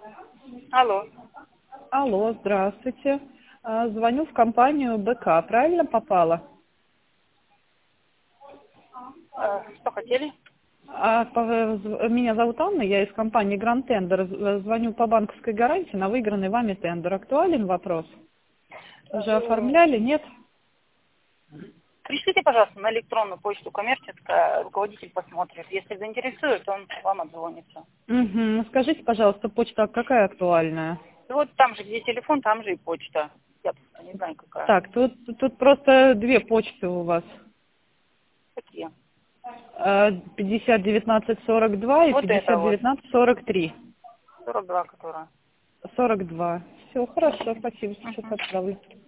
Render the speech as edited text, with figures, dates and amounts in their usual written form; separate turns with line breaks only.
Алло.
Алло, здравствуйте. Звоню в компанию БК. Правильно попала?
Что хотели?
Меня зовут Анна, я из компании Grand Tender. Звоню по банковской гарантии на выигранный вами тендер. Актуален вопрос? Уже оформляли, нет?
Пришлите, пожалуйста, на электронную почту коммерческая, руководитель посмотрит. Если заинтересует, он вам отзвонится.
Угу. Скажите, пожалуйста, почта какая актуальная?
И вот там же, где телефон, там же и почта. Я просто не знаю, какая.
Так, тут просто две почты у вас.
Какие?
501942 и
Вот это вот.
501943.
42, которая.
42. Все, хорошо, спасибо, сейчас отправлю.